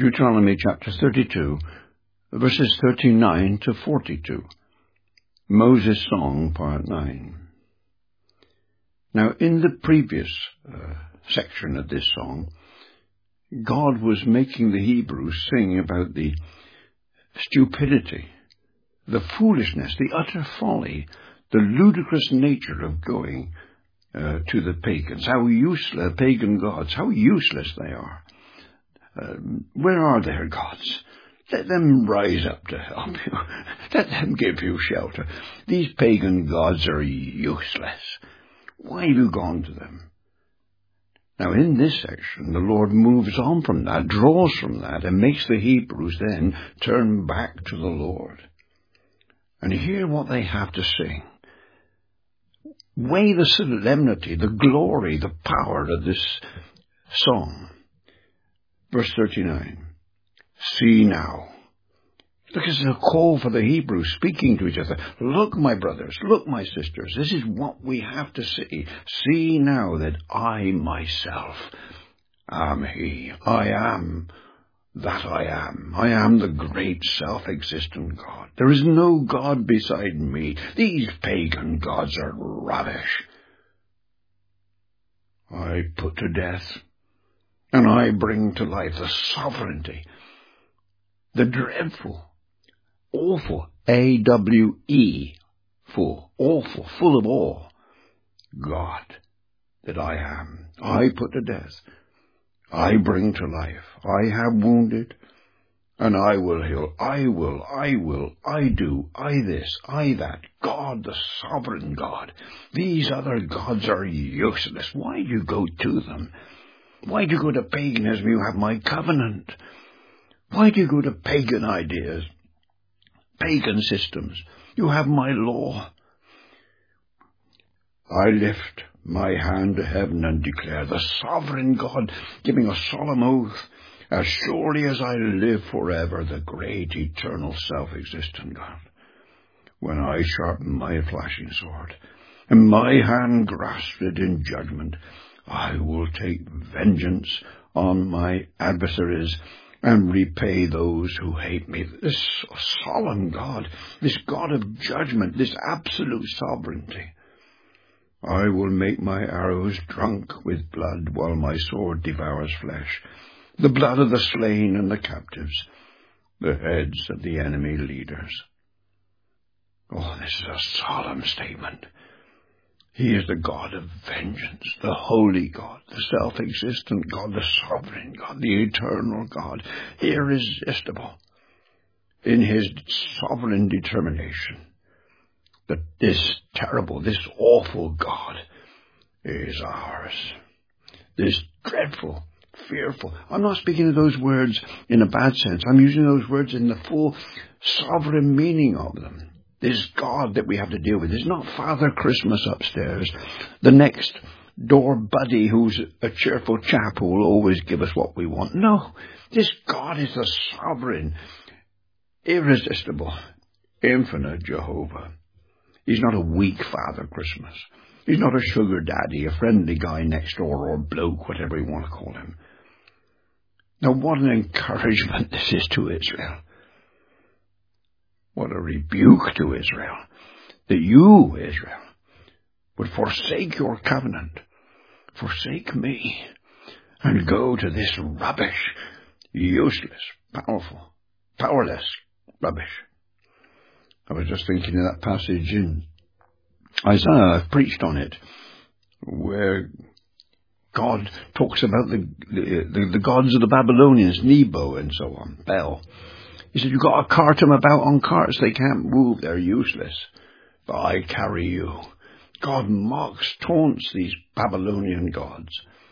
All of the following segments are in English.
Deuteronomy chapter 32, verses 39 to 42. Moses' Song, part 9. Now, in the previous section of this song, God was making the Hebrews sing about the stupidity, the foolishness, the utter folly, the ludicrous nature of going to the pagans, how useless, pagan gods, how useless they are. Where are their gods? Let them rise up to help you. Let them give you shelter. These pagan gods are useless. Why have you gone to them? Now, in this section, the Lord moves on from that, draws from that, and makes the Hebrews then turn back to the Lord. And hear what they have to sing. Weigh the solemnity, the glory, the power of this song. Verse 39, see now. Look, this is a call for the Hebrews speaking to each other. Look, my brothers, look, my sisters, this is what we have to see. See now that I myself am He. I am that I am. I am the great self-existent God. There is no God beside me. These pagan gods are rubbish. I put to death, and I bring to life the sovereignty, the dreadful, awful, A-W-E, awful, full of awe, God that I am. I put to death, I bring to life, I have wounded, and I will heal. I do, I this, I that. God, the sovereign God. These other gods are useless. Why do you go to them? Why do you go to paganism? You have my covenant. Why do you go to pagan ideas, pagan systems? You have my law. I lift my hand to heaven and declare, the sovereign God, giving a solemn oath, as surely as I live forever, the great, eternal, self-existent God. When I sharpen my flashing sword, and my hand grasps it in judgment, I will take vengeance on my adversaries and repay those who hate me. This solemn God, this God of judgment, this absolute sovereignty. I will make my arrows drunk with blood while my sword devours flesh, the blood of the slain and the captives, the heads of the enemy leaders. Oh, this is a solemn statement. He is the God of vengeance, the holy God, the self-existent God, the sovereign God, the eternal God, irresistible in His sovereign determination that this terrible, this awful God is ours. This dreadful, fearful. I'm not speaking of those words in a bad sense. I'm using those words in the full sovereign meaning of them. This God that we have to deal with is not Father Christmas upstairs, the next door buddy who's a cheerful chap who will always give us what we want. No, this God is the sovereign, irresistible, infinite Jehovah. He's not a weak Father Christmas. He's not a sugar daddy, a friendly guy next door, or bloke, whatever you want to call him. Now, what an encouragement this is to Israel. What a rebuke to Israel, that you, Israel, would forsake your covenant, forsake me, and go to this rubbish, useless, powerless rubbish. I was just thinking of that passage in Isaiah. I've preached on it, where God talks about the gods of the Babylonians, Nebo and so on, Bel. He said, you've got to cart them about on carts. They can't move. They're useless. But I carry you. God mocks, taunts these Babylonian gods.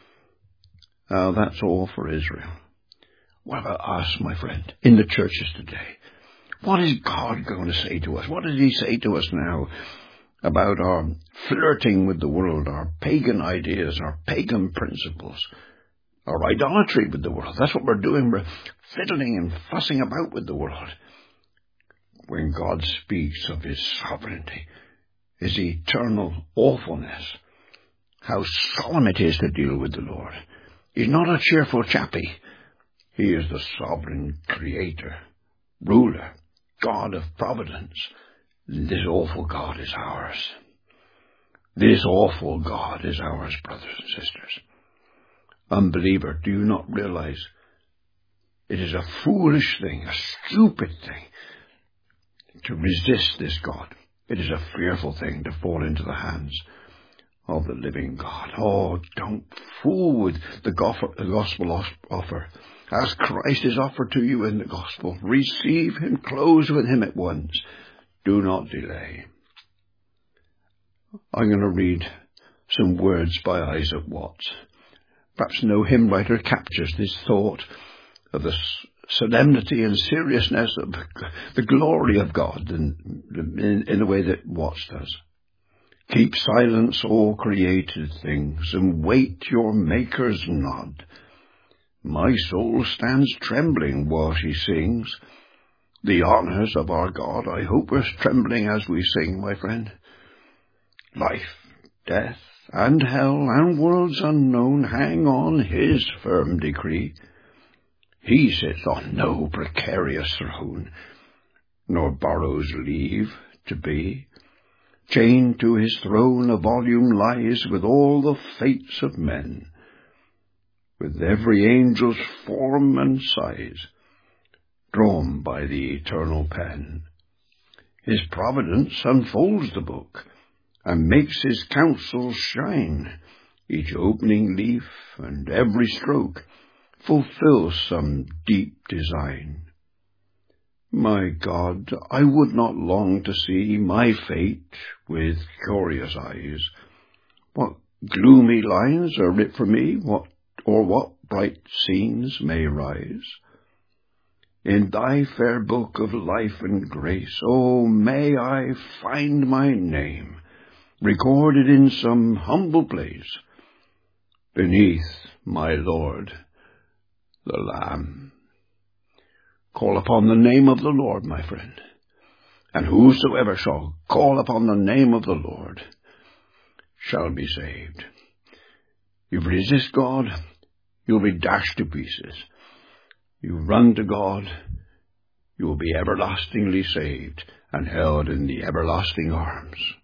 Now, that's all for Israel. What about us, my friend, in the churches today? What is God going to say to us? What does He say to us now about our flirting with the world, our pagan ideas, our pagan principles, our idolatry with the world? That's what we're doing. We're fiddling and fussing about with the world. When God speaks of His sovereignty, His eternal awfulness, how solemn it is to deal with the Lord. He's not a cheerful chappy. He is the sovereign creator, ruler, God of providence. This awful God is ours. This awful God is ours, brothers and sisters. Unbeliever, do you not realize it is a foolish thing, a stupid thing, to resist this God? It is a fearful thing to fall into the hands of the living God. Oh, don't fool with the gospel offer. As Christ is offered to you in the gospel, receive him, close with him at once. Do not delay. I'm going to read some words by Isaac Watts. Perhaps no hymn writer captures this thought of the solemnity and seriousness of the glory of God in the way that Watts does. Keep silence, all created things, and wait your Maker's nod. My soul stands trembling while she sings. The honours of our God, I hope, are trembling as we sing, my friend. Life, death, and hell, and worlds unknown hang on his firm decree. He sits on no precarious throne, nor borrows leave to be. Chained to his throne a volume lies with all the fates of men, with every angel's form and size, drawn by the eternal pen. His providence unfolds the book, and makes his counsels shine. Each opening leaf and every stroke fulfills some deep design. My God, I would not long to see my fate with curious eyes. What gloomy lines are writ for me, what bright scenes may rise? In thy fair book of life and grace, oh, may I find my name recorded in some humble place, beneath my Lord the Lamb. Call upon the name of the Lord, my friend, and whosoever shall call upon the name of the Lord shall be saved. You resist God, you'll be dashed to pieces. You run to God, you will be everlastingly saved and held in the everlasting arms